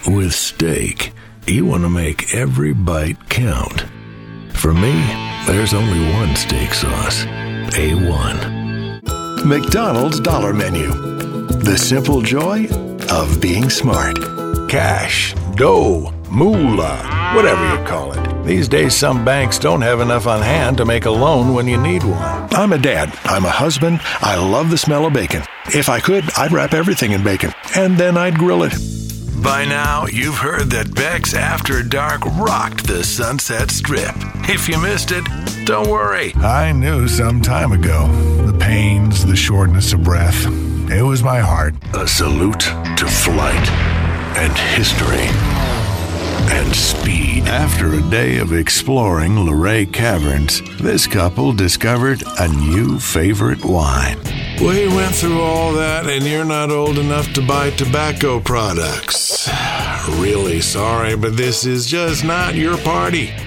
With steak, you want to make every bite count. For me, there's only one steak sauce. A1. McDonald's Dollar Menu. The simple joy of being smart. Cash, dough, moolah, whatever you call it. These days, some banks don't have enough on hand to make a loan when you need one. I'm a dad. I'm a husband. I love the smell of bacon. If I could, I'd wrap everything in bacon, and then I'd grill it. By now, you've heard that Beck's After Dark rocked the Sunset Strip. If you missed it, don't worry. I knew some time ago. The pains, the shortness of breath. It was my heart. A salute to flight and history and speed. After a day of exploring Luray Caverns, this couple discovered a new favorite wine. We went through all that, and you're not old enough to buy tobacco products. Really sorry, but this is just not your party.